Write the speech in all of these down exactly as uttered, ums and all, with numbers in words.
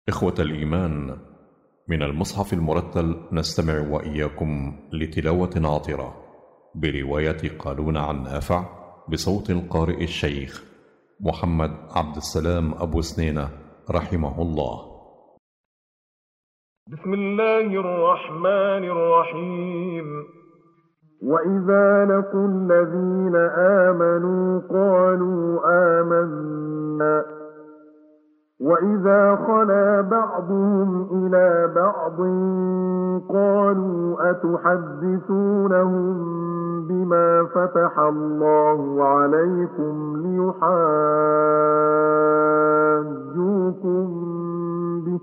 إخوة الإيمان، من المصحف المرتل نستمع وإياكم لتلاوة عطرة برواية قالون عن نافع بصوت القارئ الشيخ محمد عبد السلام أبو سنينة رحمه الله. بسم الله الرحمن الرحيم. وإذا لقوا الذين آمنوا قالوا آمنا وإذا خلا بعضهم إلى بعض قالوا أتحدثونهم بما فتح الله عليكم ليحاجوكم به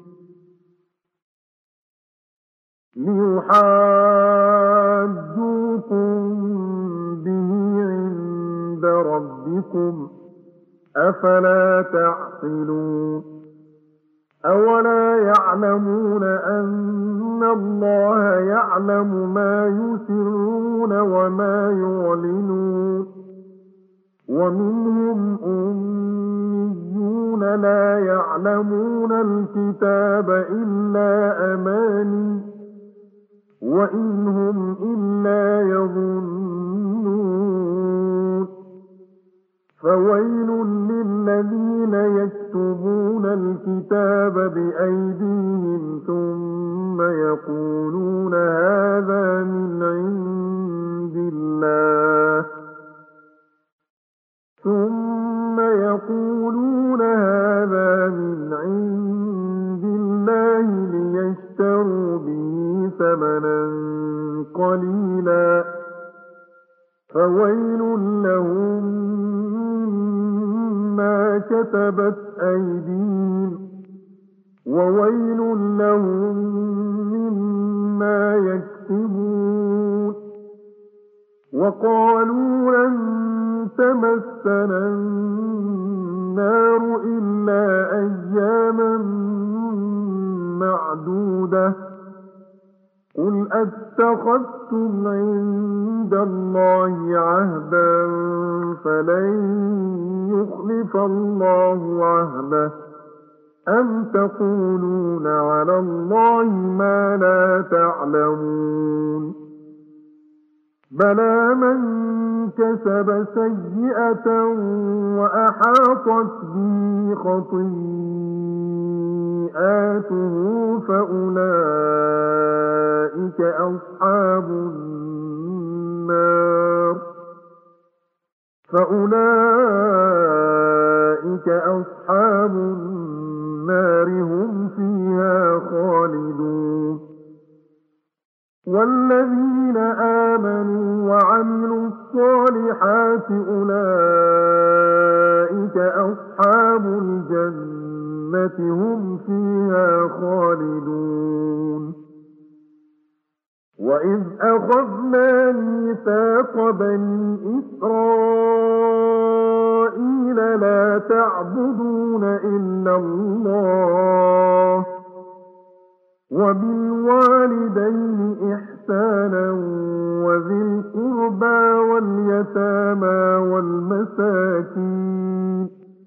ليحاجوكم به عند ربكم أفلا تعقلون. أولا يعلمون أن الله يعلم ما يسرون وما يعلنون ومنهم أميون لا يعلمون الكتاب إلا أماني وإن هم إلا يظنون. فويل للذين يكتبون الكتاب بأيديهم ثم يقولون هذا من عند الله ثم يقولون هذا من عند الله ليشتروا به ثمنا قليلا فويل لهم مما كتبت أيديهم وويل لهم مما يكسبون. وقالوا لن تمسنا النار إلا أياما معدودة قل أتخذتم عند الله عهدا فلن يخلف الله عهده أم تقولون على الله ما لا تعلمون. بلى من كسب سيئة وأحاطت به خطيئاته فأولئك أصحاب النار فأولئك أصحاب النار هم فيها خالدون. والذين آمنوا وعملوا الصالحات أولئك أصحاب الجنة هم فيها خالدون. وإذ أخذنا ميثاق بني إسرائيل لا تعبدون إلا الله وبالوالدين إحسانا وذي القربى واليتامى والمساكين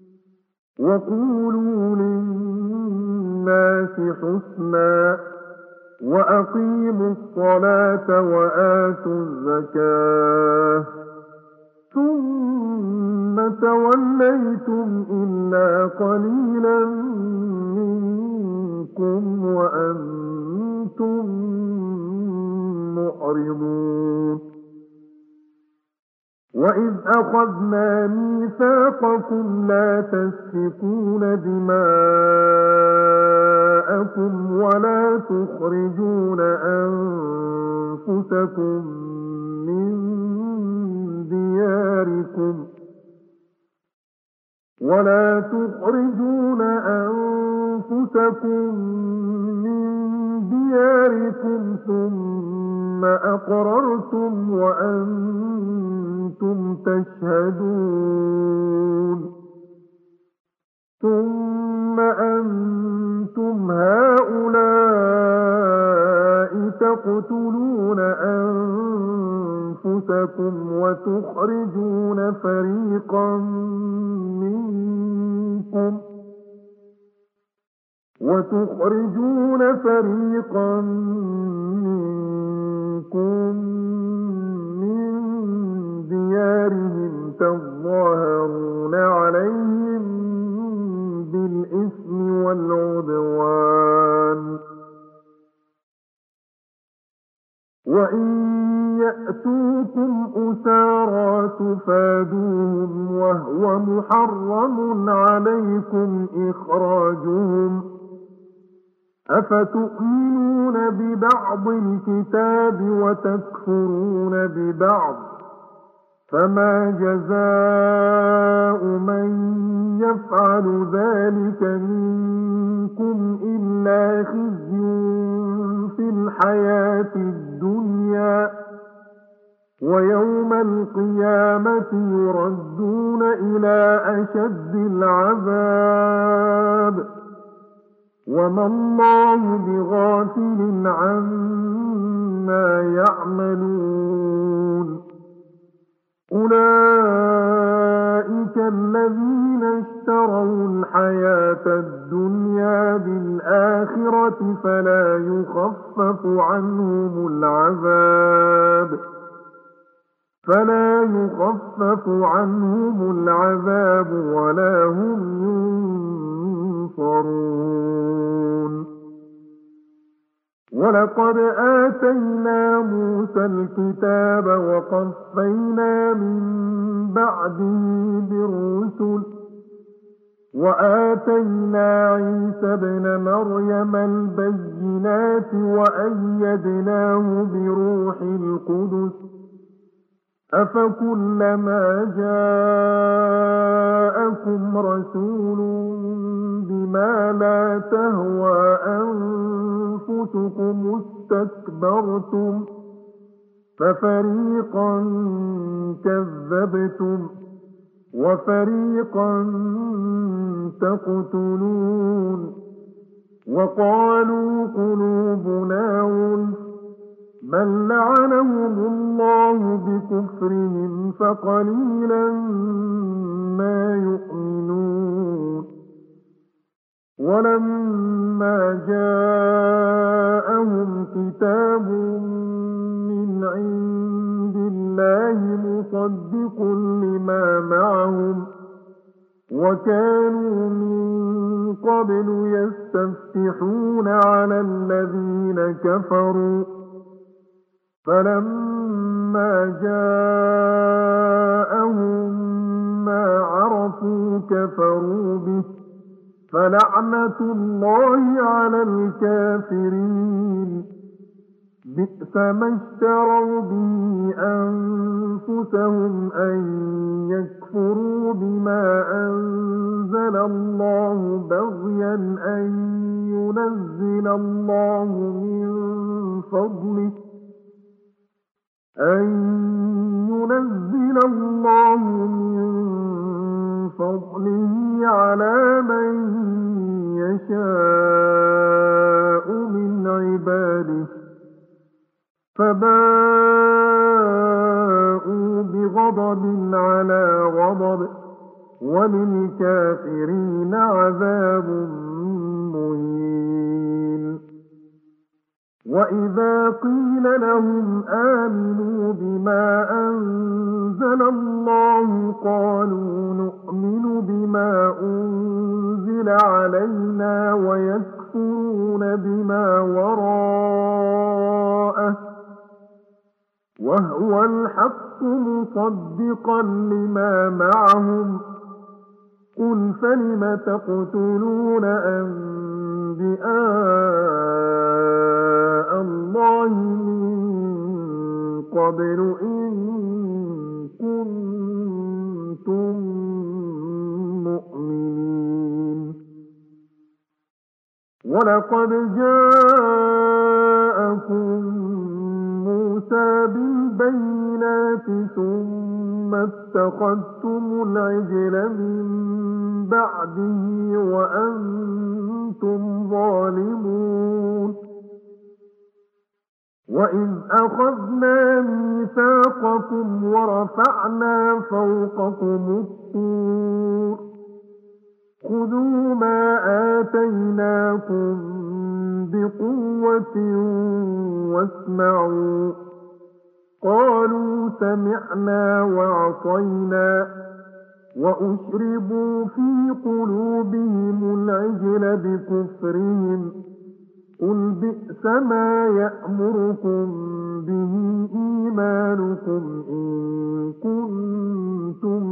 وقولوا للناس حسنا وأقيموا الصلاة وآتوا الزكاة ثم توليتم إلا قليلا منكم وأنتم معرضون. وإذ أخذنا ميثاقكم لا تسفكون دماءكم ولا تخرجون أنفسكم من دياركم ولا تخرجون أنفسكم من دياركم ثم أقررتم وأنتم تشهدون ثم أنتم هؤلاء تقتلون أنفسكم وتخرجون فريقا منكم وتخرجون فريقا منكم من ديارهم تظاهرون عليهم بالإثم والعدوان وإن يأتوكم أسارى تفادوهم وهو محرم عليكم إخراجهم أفتؤمنون ببعض الكتاب وتكفرون ببعض فما جزاء من يفعل ذلك منكم إلا خزي في الحياة الدنيا ويوم القيامة يردون إلى أشد العذاب وما الله بغافل عما يعملون أولئك الذين اشتروا الحياة الدنيا بالآخرة فلا يخفف عنهم العذاب فلا يخفف عنهم العذاب ولا هم ينصرون ولقد آتينا موسى الكتاب وقفينا من بعده بالرسل وآتينا عيسى ابن مريم البينات وأيدناه بروح القدس أفكلما جاءكم رسول بما لا تهوى أنفسكم استكبرتم ففريقا كذبتم وفريقا تقتلون وقالوا قلوبنا غلف بل لعنهم الله بكفرهم فقليلا ما يؤمنون ولما جاءهم كتاب من عند الله مصدق لما معهم وكانوا من قبل يستفتحون على الذين كفروا فلما جاءهم ما عرفوا كفروا به فلعنة الله على الكافرين بئس ما اشتروا به أنفسهم أن يكفروا بما أنزل الله بغيا أن ينزل الله من فضله أن ينزل الله من فضله على من يشاء من عباده فباءوا بغضب على غضب وللكافرين عذاب مهين وإذا قيل لهم آمنوا بما أنزل الله قالوا نؤمن بما أنزل علينا ويكفرون بما وراءه وهو الحق مصدقا لما معهم قل فلم تقتلون أنبياء الله من قبل إن كنتم مؤمنين ولقد جاءكم موسى بالبينات ثم اتخذتم العجل من بعده وأنتم ظالمون وإذ أخذنا ميثاقكم ورفعنا فوقكم الطور خذوا ما آتيناكم بقوة واسمعوا. قالوا سمعنا وعصينا وأشربوا في قلوبهم العجل بكفرهم. قل بئس ما يأمركم به إيمانكم إن كنتم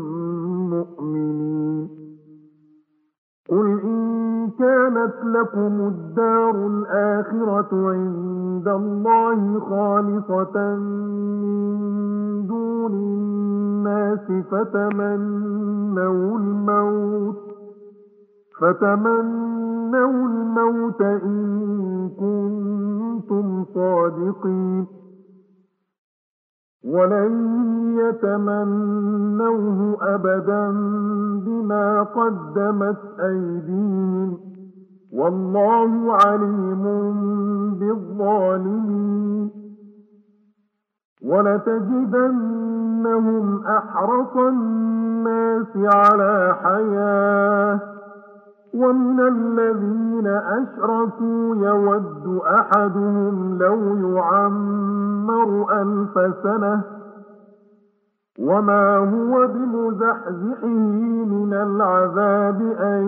مؤمنين. قل إن كانت لكم الدار الآخرة عند الله خالصة من دون الناس فتمنوا الموت فتمنوا الموت إن كنتم صادقين. ولن يتمنوه أبدا بما قدمت أيديهم والله عليم بالظالمين. ولتجدنهم أحرص الناس على حياة ومن الذين أشركوا يود أحدهم لو يعمر ألف سنة وما هو بمزحزحه من العذاب أن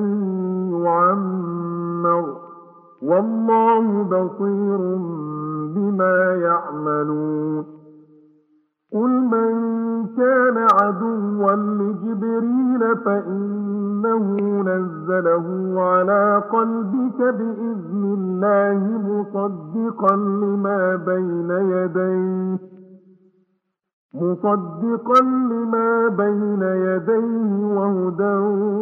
يعمر والله بصير بما يعملون. قل من كان عدوا لجبريل فإنه نزله على قلبك بإذن الله مصدقا لما بين يديه مصدقا لما بين يديه وهدى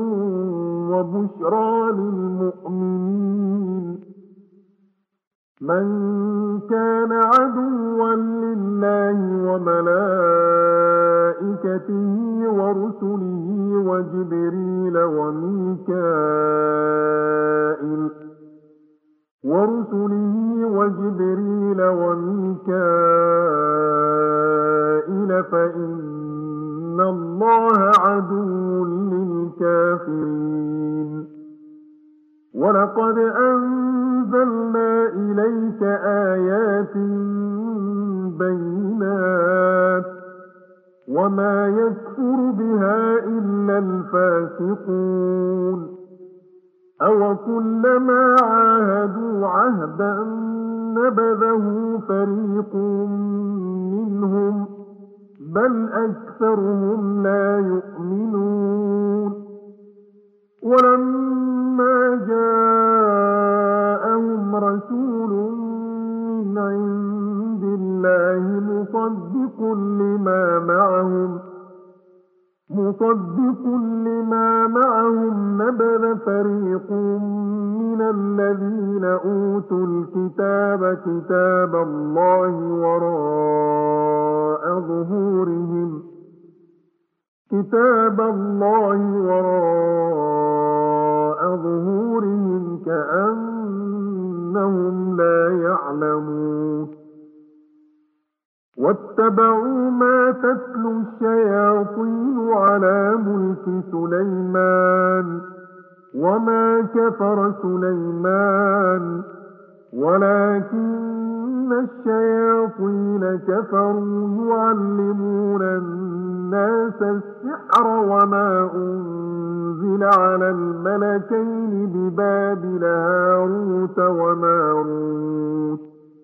وبشرى للمؤمنين. من كان عدوا لله وملائكته ورسله وجبريل وميكائيل ورسله وجبريل وميكائيل فإن الله عدو للكافرين. ولقد أنزلنا إليك آيات بينات وما يكفر بها إلا الفاسقون. أوكلما عاهدوا عهدا نبذه فريق منهم بل أكثرهم لا يؤمنون. ولما جاءهم رسول من عند الله مصدق لما معهم مصدق لما معهم نبذ فريق من الذين أوتوا الكتاب كتاب الله وراء ظهورهم كتاب الله وراء ظهورهم كأنهم لا يعلمون. واتبعوا ما تتلو الشياطين على ملك سليمان وما كفر سليمان ولكن الشياطين كفروا يعلمون الناس السحر وما أنزل على الملكين ببابل هاروت وماروت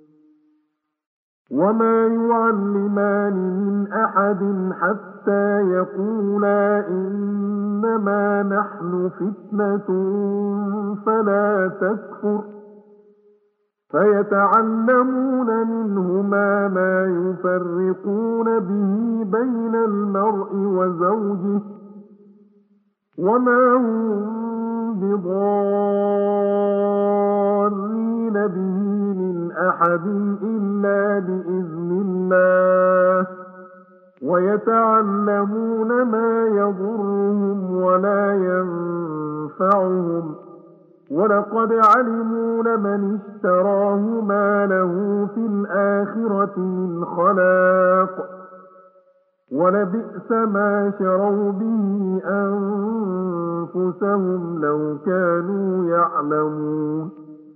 وما يعلمان من أحد حتى يقولا إنما نحن فتنة فلا تكفر فيتعلمون منهما ما يفرقون به بين المرء وزوجه وما هم بضارين به من أحد إلا بإذن الله ويتعلمون ما يضرهم ولا ينفعهم ولقد علموا لمن اشتراه ما له في الآخرة من خلاق ولبئس ما شروا به أنفسهم لو كانوا يعلمون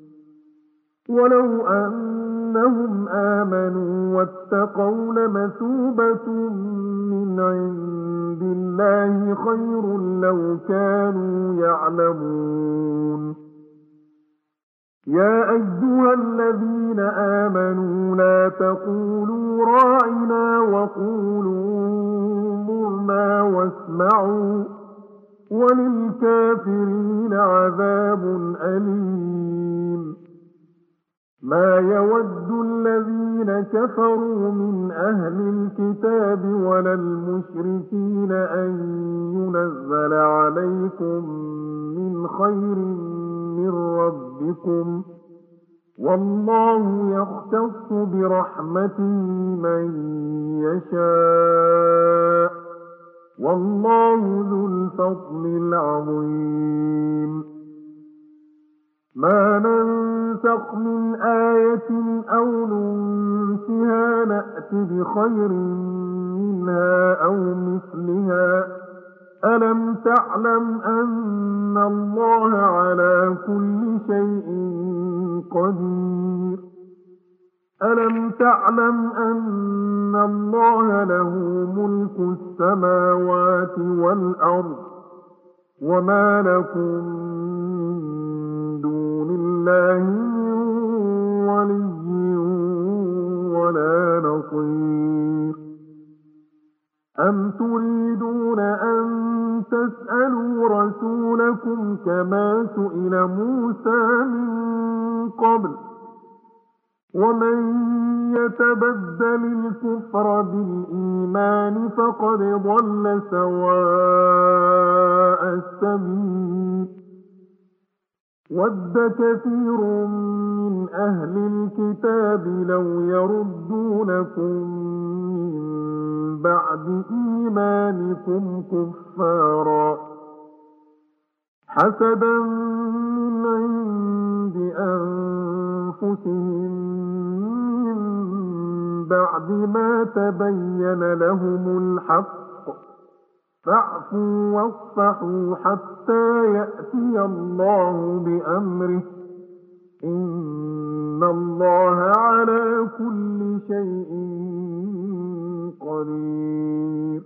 ولو أنهم آمنوا واتقوا لمثوبة من عند الله خير لو كانوا يعلمون يا أيها الذين آمنوا لا تقولوا راعنا وقولوا انظرنا واسمعوا وللكافرين عذاب أليم ما يود الذين كفروا من أهل الكتاب ولا المشركين أن ينزل عليكم من خير من ربكم والله يختص برحمته من يشاء والله ذو الفضل العظيم ما ننسخ من آية أو ننسها نأت بخير منها أو مثلها ألم تعلم أن الله على كل شيء قدير ألم تعلم أن الله له ملك السماوات والأرض وما لكم من دون الله من ولي ولا نصير أم تريدون أن تسألوا رسولكم كما سئل موسى من قبل ومن يتبدل الكفر بالإيمان فقد ضل سواء السبيل ود كثير من أهل الكتاب لو يردونكم من بعد إيمانكم كفارا حسدا من عند أنفسهم من بعد ما تبين لهم الحق فاعفوا واصفحوا حتى يأتي الله بأمره إن الله على كل شيء قدير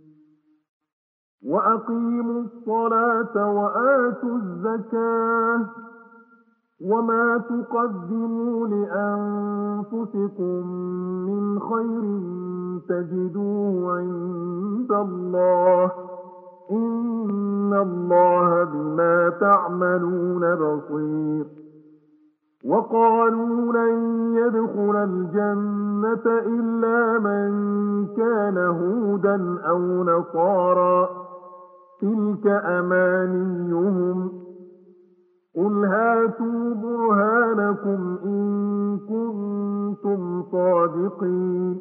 وأقيموا الصلاة وآتوا الزكاة وما تقدموا لأنفسكم من خير تجدوه عند الله إن الله بما تعملون بصير وقالوا لن يدخل الجنة إلا من كان هودا أو نصارى تلك أمانيهم قل هاتوا برهانكم إن كنتم صادقين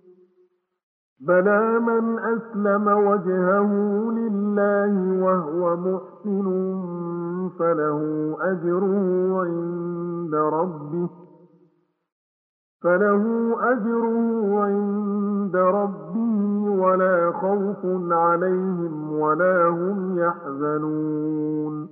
بلى من أسلم وجهه لله وهو محسن فله أجره عند ربه فله أجره عند ربه ولا خوف عليهم ولا هم يحزنون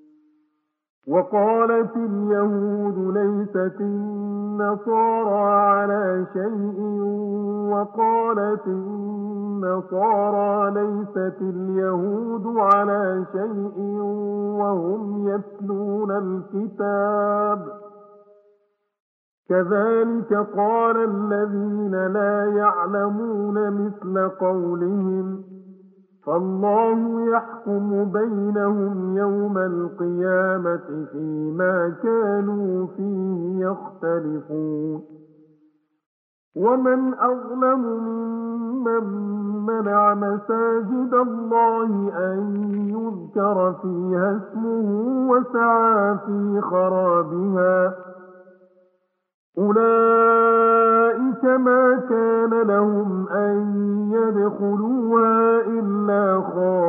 وقالت اليهود ليست النصارى على شيء وقالت النصارى ليست اليهود على شيء وهم يتلون الكتاب كذلك قال الذين لا يعلمون مثل قولهم فالله يحكم بينهم يوم القيامة فيما كانوا فيه يختلفون ومن أظلم ممن منع مساجد الله أن يذكر فيها اسمه وسعى في خرابها أولئك ما كان لهم أن يدخلوها إلا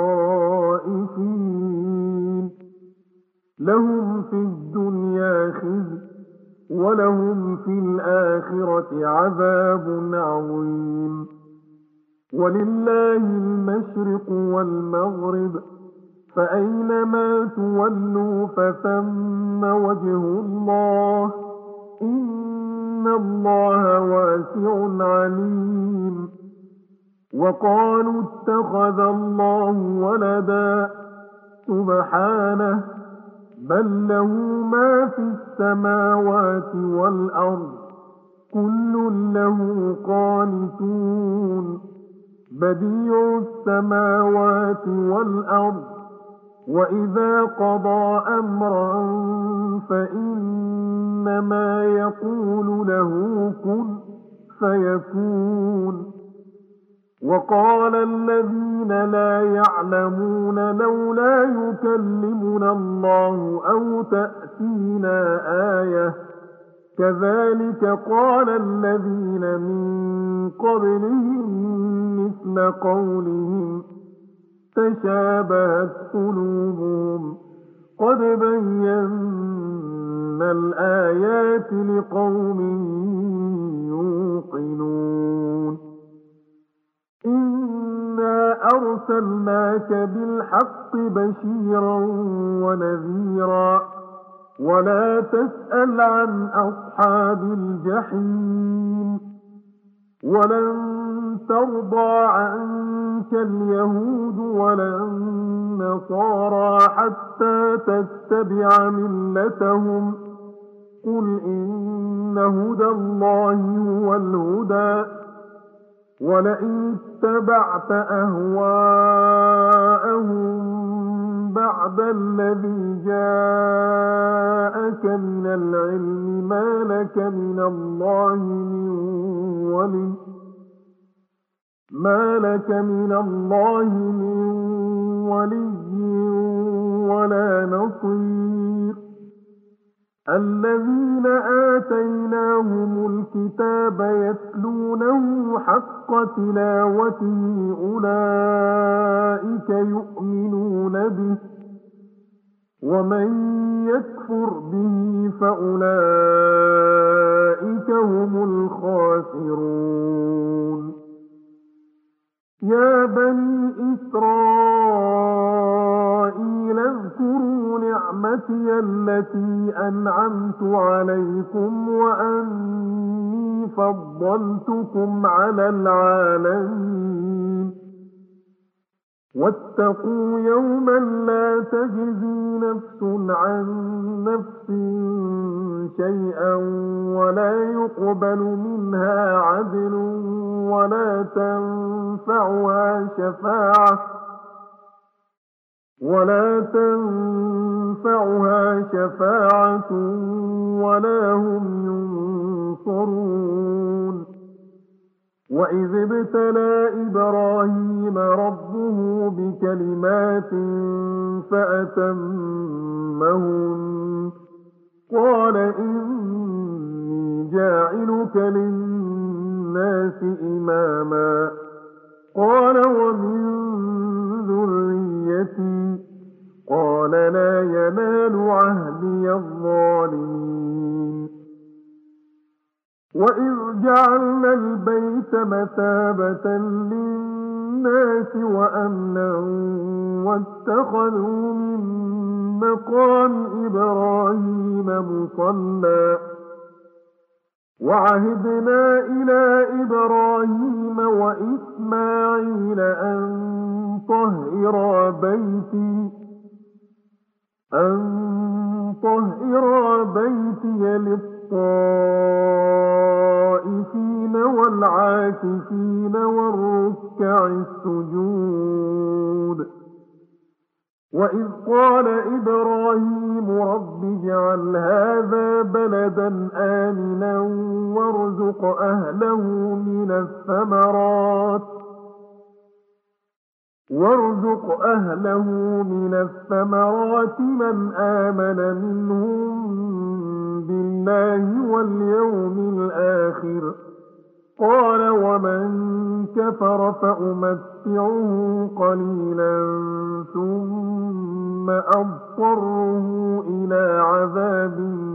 خائفين لهم في الدنيا خزي ولهم في الآخرة عذاب عظيم ولله المشرق والمغرب فأينما تولوا فثم وجه الله إن الله واسع عليم. وقالوا اتخذ الله ولدا سبحانه بل له ما في السماوات والأرض كل له قانتون بديع السماوات والأرض وإذا قضى أمرا فإنما يقول له كن فيكون. وقال الذين لا يعلمون لولا يكلمنا الله أو تأتينا آية كذلك قال الذين من قبلهم مثل قولهم تشابهت قلوبهم قد بينا الآيات لقوم يوقنون. إنا أرسلناك بالحق بشيرا ونذيرا ولا تسأل عن أصحاب الجحيم ولن ترضى عنك اليهود ولا النصارى حتى تتبع ملتهم قل إن هدى الله هو الهدى ولئن اتبعت أهواءهم بعد الذي جاءك من العلم ما لك من الله من ولي ما لك من الله من ولي ولا نصير. الذين آتيناهم الكتاب يتلونه حق تلاوته أولئك يؤمنون به ومن يكفر به فأولئك هم الخاسرون. يا بني إسرائيل اذكروا نعمتي التي أنعمت عليكم وأني فضلتكم على العالمين. واتقوا يوما لا تجزي نفس عن نفس شيئا ولا يقبل منها عدل ولا تنفعها شفاعة ولا تنفعها شفاعة ولا هم ينصرون. وإذ ابتلى إبراهيم ربه بكلمات فأتمهن قال إني جاعلك للناس إماما قال ومن ذريتي قال لا ينال عهدي الظالمين. وإذ جعلنا البيت مثابة للناس وأمنا واتخذوا من مقام إبراهيم مصلى وعهدنا إلى إبراهيم وإسماعيل أن طهرا بيتي أن طهرا بيتي للطائفين والعاكفين والركع السجود. وإذ قال إبراهيم رب اجعل هذا بلدا آمنا وارزق أهله من الثمرات وارزق أهله من الثمرات من آمن منهم بالله واليوم الآخر قال ومن كفر فأمتعه قليلا ثم أضطره إلى عذاب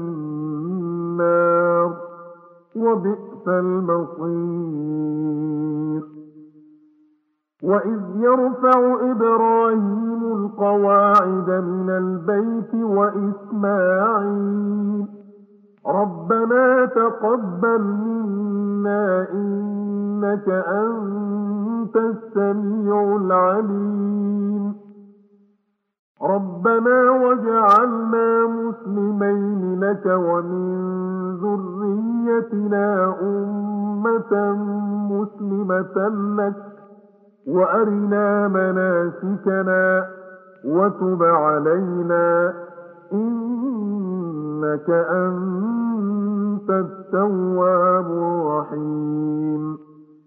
النار وبئس المصير. وإذ يرفع إبراهيم القواعد من البيت وإسماعيل ربنا تقبل منا إنك أنت السميع العليم ربنا واجعلنا مسلمين لك ومن ذريتنا أمة مسلمة لك وأرنا مناسكنا وتب علينا إنك أنت التواب الرحيم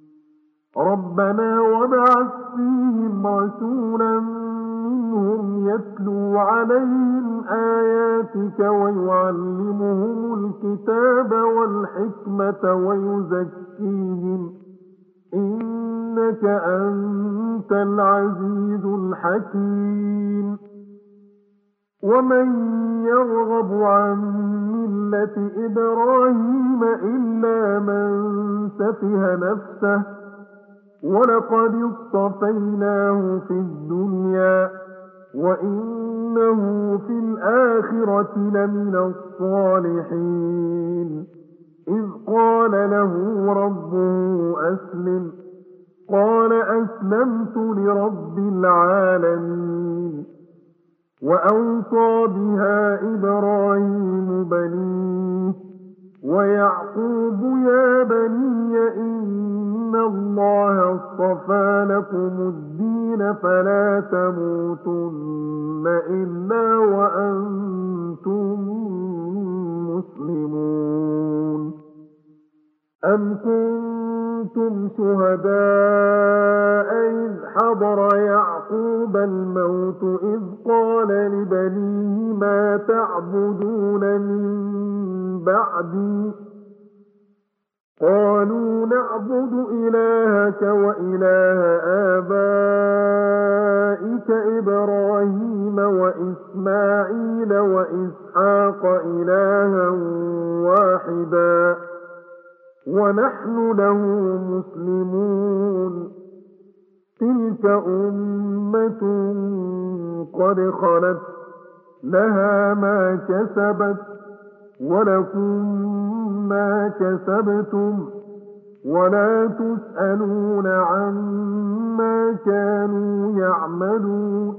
ربنا وابعث فيهم رسولا منهم يتلو عليهم آياتك ويعلمهم الكتاب والحكمة ويزكيهم إنك أنت العزيز الحكيم ومن يرغب عن ملة إبراهيم إلا من سفه نفسه ولقد اصطفيناه في الدنيا وإنه في الآخرة لمن الصالحين إذ قال له ربه أسلم قال أسلمت لرب العالمين وأوصى بها إبراهيم بنيه ويعقوب يا بني إن الله اصطفى لكم الدين فلا تموتن إلا وأنتم مسلمون أم كنتم شهداء إذ حضر يعقوب الموت إذ قال لبنيه ما تعبدون من بعدي قالوا نعبد إلهك وإله آبائك إبراهيم وإسماعيل وإسحاق إلها واحدا ونحن له مسلمون تلك أمة قد خلت لها ما كسبت ولكم ما كسبتم ولا تسألون عما كانوا يعملون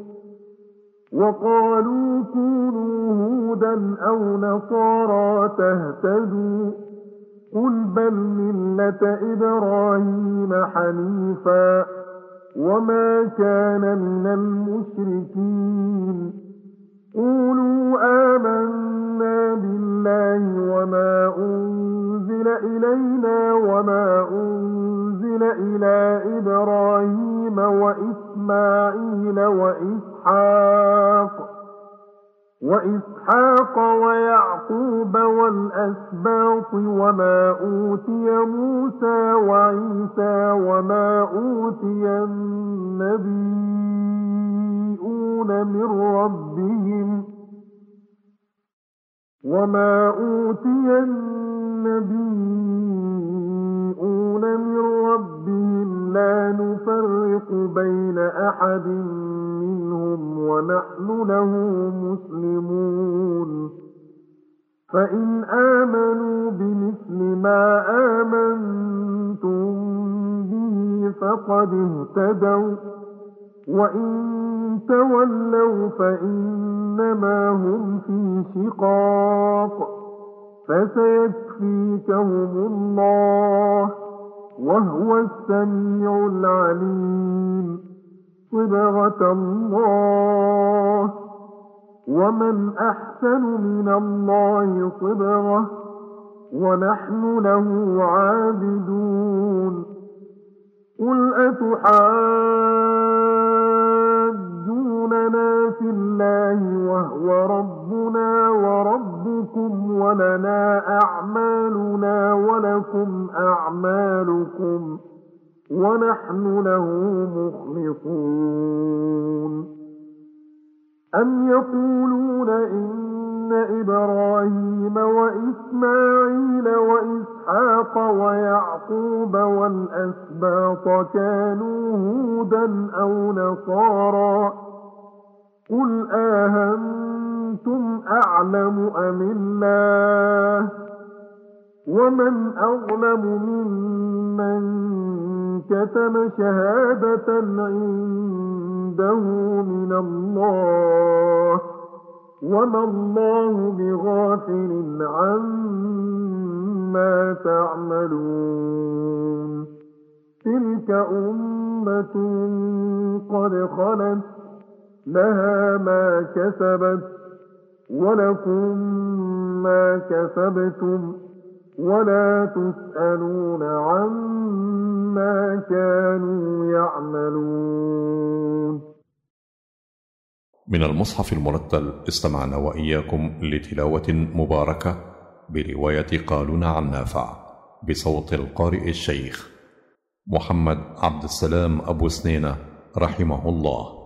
وقالوا كونوا هودا أو نصارى تهتدوا قل بل ملة إبراهيم حنيفا وما كان من المشركين قولوا آمنا بالله وما أنزل إلينا وما أنزل إلى إبراهيم وإسماعيل وإسحاق وإسحاق ويعقوب والأسباط وما أوتي موسى وعيسى وما أوتي النبيون من ربهم وما أوتي النبيون من ربهم لا نفرق بين أحد منهم ونحن له مسلمون فإن آمنوا بمثل ما آمنتم به فقد اهتدوا وإن تولوا فإنما هم في شقاق فسيكفيكهم الله وهو السميع العليم صبغة الله ومن أحسن من الله صبغة ونحن له عابدون قل أتحاجوننا في الله وهو ربنا وربكم ولنا أعمالنا ولكم أعمالكم ونحن له مخلصون أم يقولون إن إبراهيم وإسماعيل وإسحاق وإسحاق ويعقوب والأسباط كانوا هودا أو نصارى قل آهنتم أعلم أم الله ومن أظلم ممن كتم شهادة عنده من الله وما الله بغافل عما تعملون تلك أمة قد خلت لها ما كسبت ولكم ما كسبتم ولا تسألون عما كانوا يعملون. من المصحف المرتل استمعنا وإياكم لتلاوة مباركة برواية قالون عن نافع بصوت القارئ الشيخ محمد عبد السلام أبو سنينة رحمه الله.